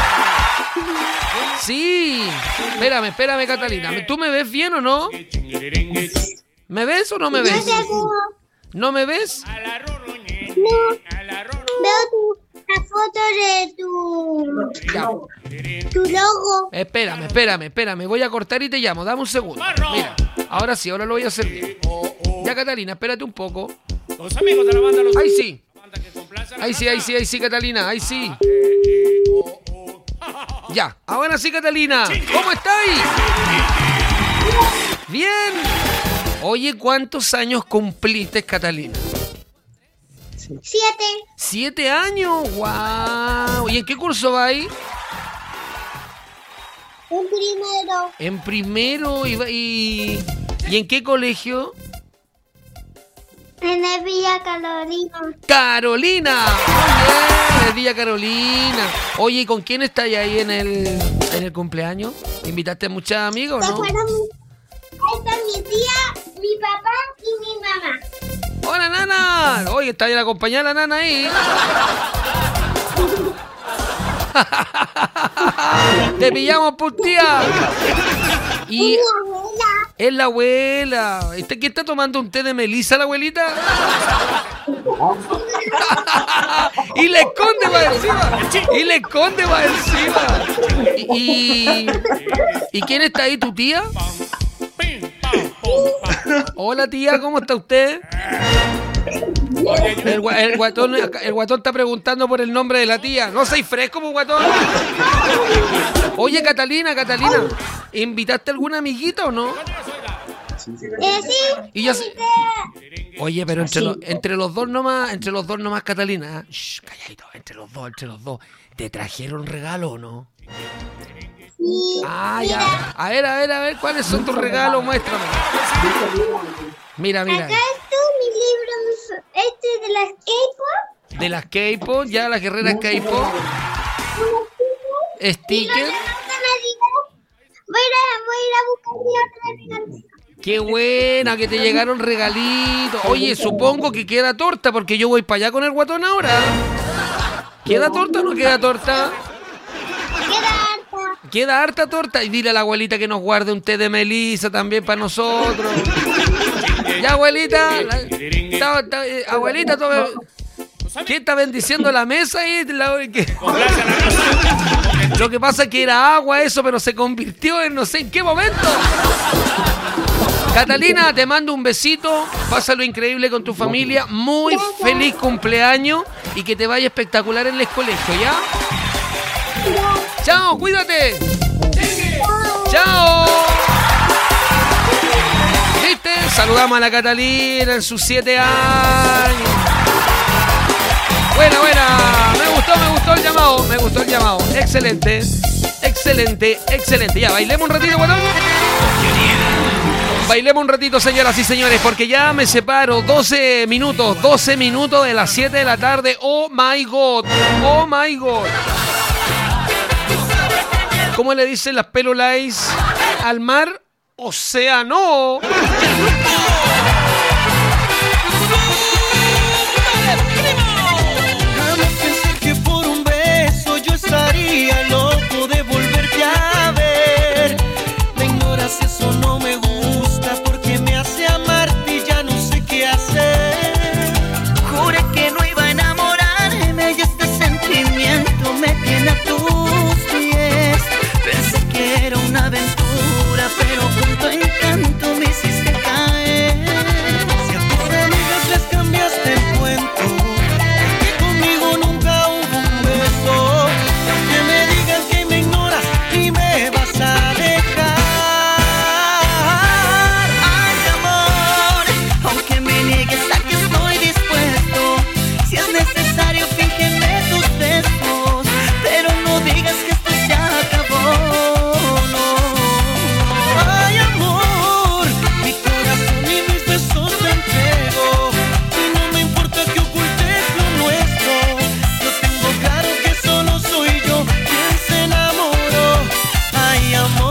Sí. Espérame, espérame, Catalina. ¿Tú me ves bien o no? ¿Me ves o no me ves? ¿No me ves? No. Veo tu, la foto de tu... Ya. Tu logo. Espérame, espérame, espérame. Voy a cortar y te llamo. Dame un segundo. Mira, ahora sí, ahora lo voy a hacer bien. Ya, Catalina, espérate un poco. Los amigos de la banda los... Ahí sí. Ahí sí, ahí sí, ahí sí, Catalina. Ahí sí. Ya, ahora sí, Catalina. ¿Cómo estáis? Bien. Oye, ¿cuántos años cumpliste, Catalina? Siete. ¿Siete años? ¡Wow! ¿Y en qué curso vais? En primero. En primero. ¿Y, y, ¿y en qué colegio? En el Villa Carolina. ¡Carolina! Muy bien, en el Villa Carolina. Oye, ¿y con quién estáis ahí en el, en el cumpleaños? ¿Invitaste a muchas amigas o no? Ahí está mi tía, mi papá y mi mamá. ¡Hola, nana! Oye, está bien acompañada la nana ahí. Te pillamos, pues, tía. Y es la abuela. ¿Quién está tomando un té de melisa, la abuelita? Y le esconde para encima. Y le esconde para encima. Y, y, ¿Y quién está ahí, tu tía? Hola, tía, ¿cómo está usted? El, gua- el guatón el guatón está preguntando por el nombre de la tía. No seas fresco, pues, guatón. Oye, Catalina, Catalina, ¿invitaste a alguna amiguita o no? Eh, sí. Y ya se... Oye, pero entre, los, entre los dos nomás, entre los dos nomás, Catalina. ¿Eh? Shh, calladito, entre los dos, entre los dos. ¿Te trajeron regalo o no? Sí. Ah, ya. A ver, a ver, a ver, ¿cuáles son tus regalos? Muéstrame. Mira, mira. Acá está mi libro, este de las K-pop. De las K-pop, ya las guerreras K-pop. Sticker. Voy a, ir a, voy a ir a buscar mi otra regalita. Qué buena, que te llegaron regalitos. Oye, supongo que queda torta, porque yo voy para allá con el guatón ahora. ¿Queda torta o no queda torta? Queda harta. Queda harta torta. Y dile a la abuelita que nos guarde un té de melisa también para nosotros. Ya, abuelita. La, ta, ta, eh, abuelita, tome, ¿qué está bendiciendo la mesa? Y la, ¿qué? Lo que pasa es que era agua eso, pero se convirtió en no sé en qué momento. Catalina, te mando un besito. Pásalo increíble con tu familia. Muy feliz cumpleaños y que te vaya espectacular en el colegio, ¿ya? Chao, cuídate. Chao. ¿Viste? Saludamos a la Catalina en sus siete años. Buena, buena. Me gustó, me gustó el llamado. Me gustó el llamado. Excelente. Excelente, excelente. Ya, bailemos un ratito, bueno. Bailemos un ratito, señoras y señores, porque ya me separo doce minutos, doce minutos de las siete de la tarde. Oh my God, oh my God. ¿Cómo le dicen las pelolais al mar? Océano. Jamás pensé que por un beso yo estaría loco de volverte a ver. Me ignoras, eso no me gusta porque me hace amarte y ya no sé qué hacer. Juré que no iba a enamorarme y este sentimiento me tiene a tus pies. Pensé que era una aventura, pero con tu encanto me hiciste caer. Si a tus amigas les cambiaste el cuento, es que conmigo nunca hubo un beso. Y aunque me digas que me ignoras y me vas a dejar, Ay, amor, aunque me niegues, aquí estoy dispuesto. Si es necesario, fíngeme tus besos, pero no digas que esto se acabó, no. ay amor, mi corazón y mis besos te entrego. Y no me importa que ocultes lo nuestro. Yo tengo claro que solo soy yo quien se enamoró. Ay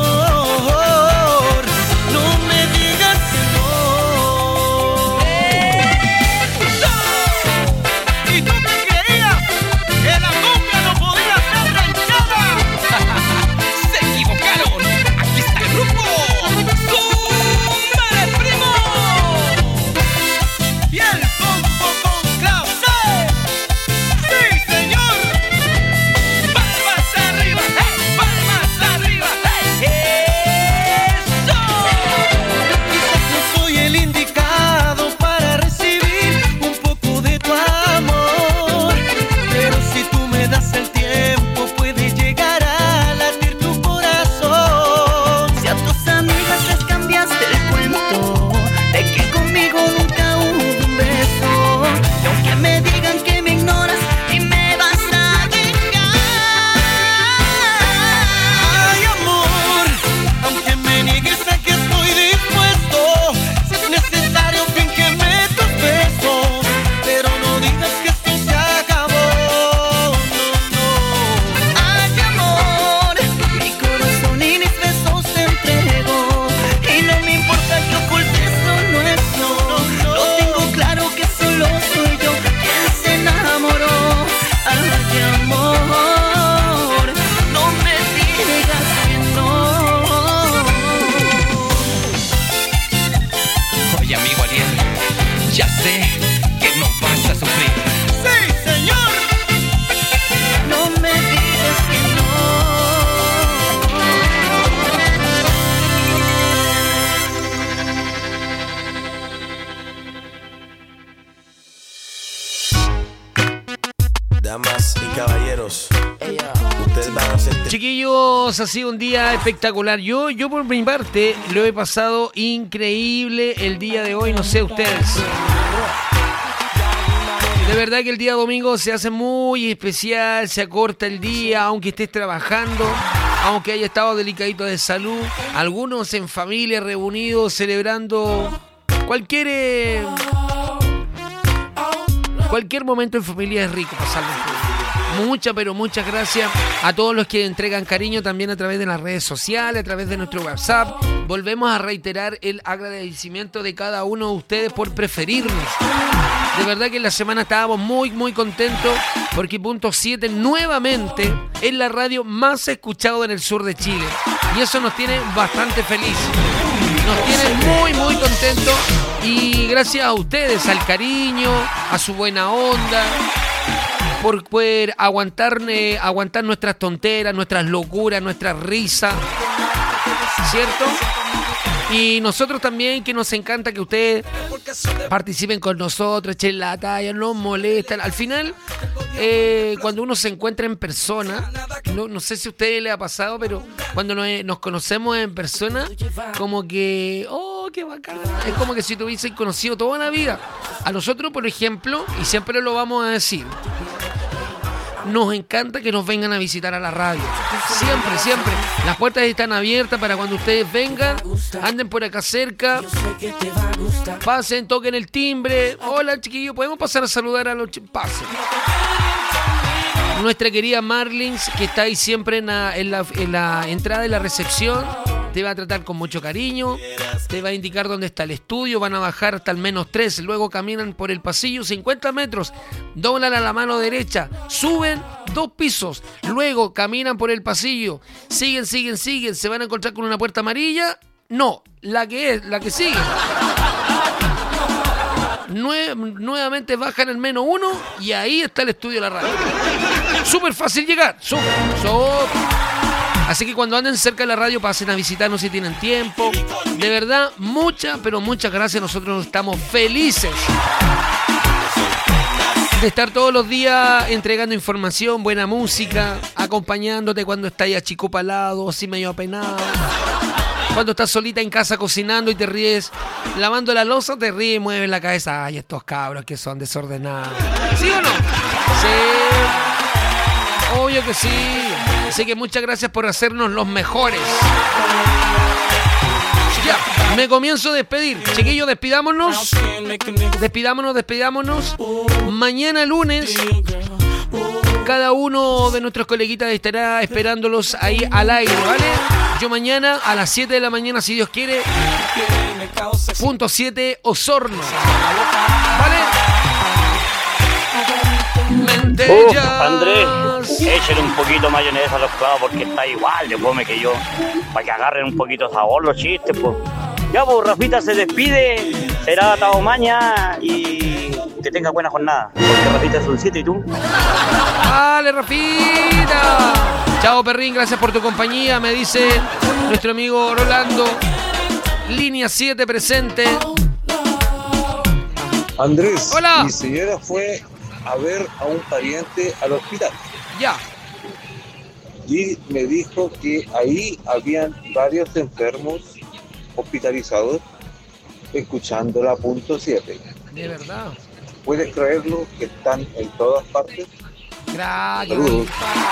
amor, no me digas que no. ¿Y tú qué creías? ¿Que la cumbia no podía ser ranchada? Se equivocaron. Aquí está el grupo Súmale, primo. Y el combo con clase. ¡Sí, señor! Palmas arriba, hey, palmas arriba, hey. Eso. Quizás no soy el indicado para recibir un poco de tu amor, pero si tú me das el tiempo puede llegar a latir tu corazón. Si a tus amigas les cambiaste el cuento de que conmigo nunca hubo un beso, y aunque me digan que me ignoras y me vas a dejar, Ay amor, aunque me niegues aquí estoy dispuesto. Si es necesario fíngeme tus besos, pero no digas que esto se acabó, no, no. ay amor, mi corazón y mis besos te entrego, y no me importa que ocultes lo nuestro. Lo tengo claro que solo soy yo quien se enamoró. Ay amor, no me digas que no. Oye, amigo Ariel, ya sé que no vas a sufrir. ¡Sí, señor! No me digas que no. Damas y caballeros, ustedes van a sentir. Chiquillos, ha sido un día espectacular. Yo, yo por mi parte lo he pasado increíble el día de hoy, no sé ustedes. De verdad que el día domingo se hace muy especial, se acorta el día, aunque estés trabajando, aunque haya estado delicadito de salud, algunos en familia reunidos celebrando cualquier eh, cualquier momento en familia es rico pasarlo. Muchas, pero muchas gracias a todos los que entregan cariño también a través de las redes sociales, a través de nuestro WhatsApp. Volvemos a reiterar el agradecimiento de cada uno de ustedes por preferirnos. De verdad que en la semana estábamos muy, muy contentos porque Punto siete nuevamente es la radio más escuchada en el sur de Chile. Y eso nos tiene bastante felices. Nos tiene muy, muy contentos. Y gracias a ustedes, al cariño, a su buena onda, por poder aguantar, eh, aguantar nuestras tonteras, nuestras locuras, nuestras risas, ¿cierto? Y nosotros también, que nos encanta que ustedes participen con nosotros, echen la talla, nos molestan. Al final, eh, cuando uno se encuentra en persona, no, no sé si a ustedes les ha pasado, pero cuando nos, nos conocemos en persona, como que, oh, qué bacán. Es como que si te hubiesen conocido toda la vida. A nosotros, por ejemplo, y siempre lo vamos a decir, nos encanta que nos vengan a visitar a la radio. Siempre, siempre. Las puertas están abiertas para cuando ustedes vengan, anden por acá cerca, pasen, toquen el timbre. Hola, chiquillos, ¿podemos pasar a saludar a los ch- Pasen. Nuestra querida Marlins, que está ahí siempre en la, en la, en la entrada de la recepción, te va a tratar con mucho cariño, te va a indicar dónde está el estudio, van a bajar hasta el menos tres, luego caminan por el pasillo cincuenta metros, doblan a la mano derecha, suben dos pisos, luego caminan por el pasillo, siguen, siguen, siguen, se van a encontrar con una puerta amarilla, no, la que es, la que sigue. Nue- nuevamente bajan el menos uno y ahí está el estudio de la radio. Súper fácil llegar, súper, súper. Así que cuando anden cerca de la radio pasen a visitarnos si tienen tiempo. De verdad, muchas, pero muchas gracias. Nosotros estamos felices de estar todos los días entregando información, buena música, acompañándote cuando estás achicopalado, así medio apenado. Cuando estás solita en casa cocinando y te ríes, lavando la loza, te ríes y mueves la cabeza. Ay, estos cabros que son desordenados. ¿Sí o no? Sí. Obvio que sí. Así que muchas gracias por hacernos los mejores. Ya, me comienzo a despedir. Chiquillos, despidámonos. Despidámonos, despidámonos. Mañana lunes, cada uno de nuestros coleguitas estará esperándolos ahí al aire, ¿vale? Yo mañana a las siete de la mañana, si Dios quiere, punto siete Osorno. ¿Vale? Uf, Andrés, échale un poquito mayonesa a los clavos porque está igual de fome que yo. Para que agarren un poquito de sabor los chistes, pues. Ya, pues, Rafita se despide. Será Tao Maña y que tenga buena jornada. Porque Rafita es un siete y tú. ¡Dale, Rafita! Chao, perrín, gracias por tu compañía. Me dice nuestro amigo Rolando. Línea siete presente. Andrés, hola. Mi señora fue a ver a un pariente al hospital. Ya. Y me dijo que ahí habían varios enfermos hospitalizados escuchando la punto siete. De verdad. ¿Puedes creerlo que están en todas partes? Gracias. Saludos.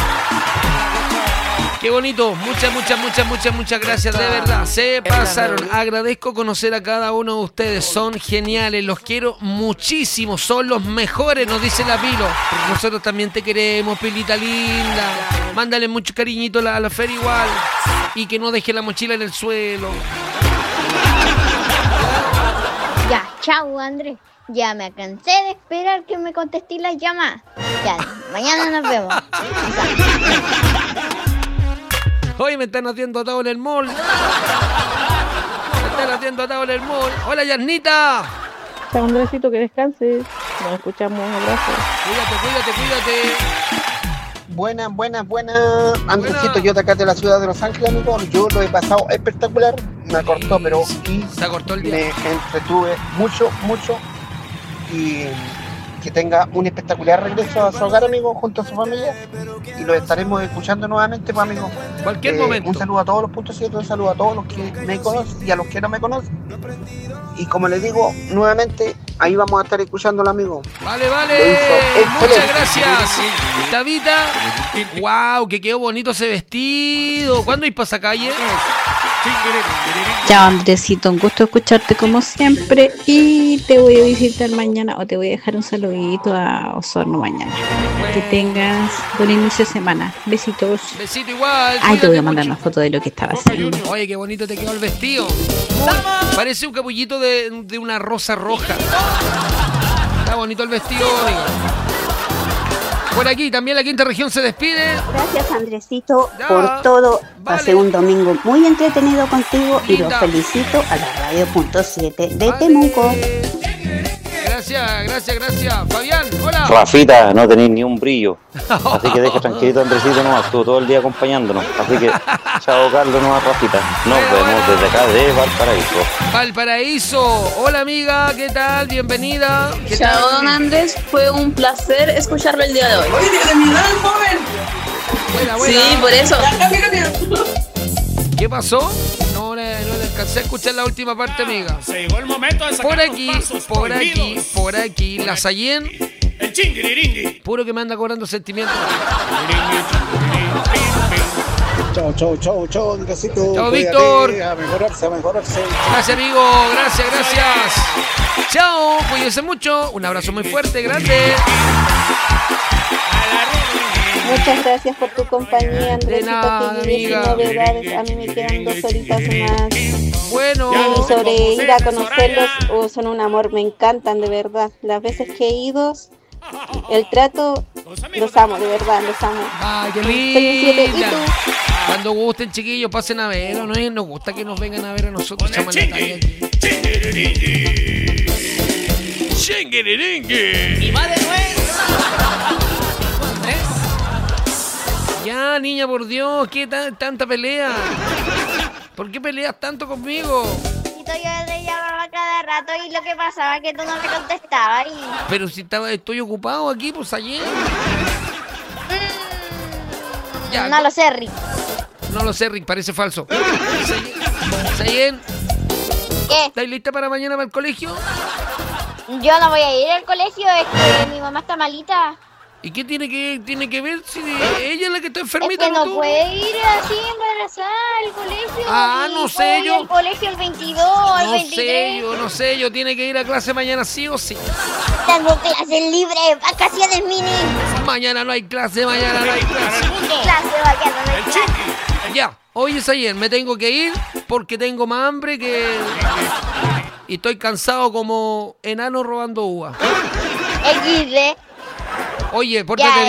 Qué bonito, muchas, muchas, muchas, muchas, muchas gracias, de verdad, se pasaron. Agradezco conocer a cada uno de ustedes, son geniales, los quiero muchísimo, son los mejores, nos dice la Pilo. Nosotros también te queremos, Pilita linda. Mándale mucho cariñito a la, a la Fer igual y que no deje la mochila en el suelo. Ya, chau, Andrés. Ya me cansé de esperar que me contestes las llamadas. Ya, mañana nos vemos. Hoy me están haciendo atado en el mall. Me están haciendo atado en el mall. Hola, Yarnita. Chao, Andresito, que descanses. Nos escuchamos, un abrazo. Cuídate, cuídate, cuídate. Buenas, buenas, buenas. Andresito, yo de acá de la ciudad de Los Ángeles, amigo. Yo lo he pasado espectacular. Me cortó, pero y se cortó el día. Me entretuve mucho, mucho. Y que tenga un espectacular regreso a su hogar, amigo, junto a su familia. Y lo estaremos escuchando nuevamente, pues, amigo. Cualquier eh, momento. Un saludo a todos los puntos siete, un saludo a todos los que me conocen y a los que no me conocen. Y como les digo, nuevamente, ahí vamos a estar escuchándolo, amigo. Vale, vale. Muchas gracias. Tabita. Wow, que quedó bonito ese vestido. ¿Cuándo hay pasacalle? Chao, Andresito, un gusto escucharte como siempre y te voy a visitar mañana o te voy a dejar un saludito a Osorno mañana. Que tengas buen inicio de semana. Besitos. Besito igual. Ay, te voy a mandar una foto de lo que estaba haciendo. Oye, qué bonito te quedó el vestido. Muy, parece un capullito de, de una rosa roja. Está bonito el vestido, amigo. Por aquí también la quinta región se despide. Gracias, Andresito, ya, por todo. Vale. Pasé un domingo muy entretenido contigo. Linda. Y los felicito a la radio punto siete de vale. Temuco. Gracias, gracias, gracias. Fabián, hola. Rafita, no tenéis ni un brillo. Así que deje tranquilito a Andresito nomás, estuvo todo el día acompañándonos. Así que, chao Carlos, nomás Rafita. Nos bueno, vemos bueno. desde acá de Valparaíso. Valparaíso. Hola amiga, ¿qué tal? Bienvenida. ¿Qué chao, tal? Don Andrés, fue un placer escucharlo el día de hoy. Oye, de mi edad, joven. Buena, buena. Sí, por eso. ¿Qué pasó? No le, no le alcancé a escuchar la última parte, amiga. Se llegó el momento de sacar por aquí, los pasos por prohibidos. aquí, por aquí, la Sayen El chingiriringui. Puro que me anda cobrando sentimientos. Chao, chao, chao, chao, Andresito. Chao, Cuídate, Víctor. A mejorarse, a mejorarse. Gracias, amigo. Gracias, gracias. Chao, cuídense mucho. Un abrazo muy fuerte, grande. Muchas gracias por tu compañía, Andresito. nada, Que llegues sin amiga. novedades. A mí me quedan dos horitas más. Bueno. Y sobre ir a conocerlos, oh, son un amor, me encantan de verdad. Las veces que he ido, el trato, los amo, de verdad, los amo. Ay, qué Feliz siete. ¿Y linda. tú? Cuando gusten, chiquillos, pasen a ver. No nos gusta que nos vengan a ver a nosotros. Echamos la talla aquí. Chingiriringui. Y va de nuevo. Ya, niña, por Dios, ¿qué tan- tanta pelea? ¿Por qué peleas tanto conmigo? Y yo te llamaba cada rato y lo que pasaba es que tú no me contestabas y... Pero si estaba, estoy ocupado aquí, pues ayer. Ya, no lo sé, Rick. No lo sé, Rick, parece falso. Sayen, ¿qué? ¿estás lista para mañana para el colegio? Yo no voy a ir al colegio, es que mi mamá está malita. ¿Y qué tiene que, tiene que ver si ella es la que está enfermita? Es que no tú? puede ir así embarazada al colegio. Ah, y no sé, puedo ir yo- al colegio el veintidós, el No veintitrés. sé, yo no sé, yo tiene que ir a clase mañana sí o sí. Tengo clases libres, vacaciones mini. Mañana no hay clase, mañana no hay clase. Clase, mañana no hay clase. Ya, hoy es ayer, me tengo que ir porque tengo más hambre que... Y estoy cansado como enano robando uva. equis de. Oye, pórtate Ya, bien.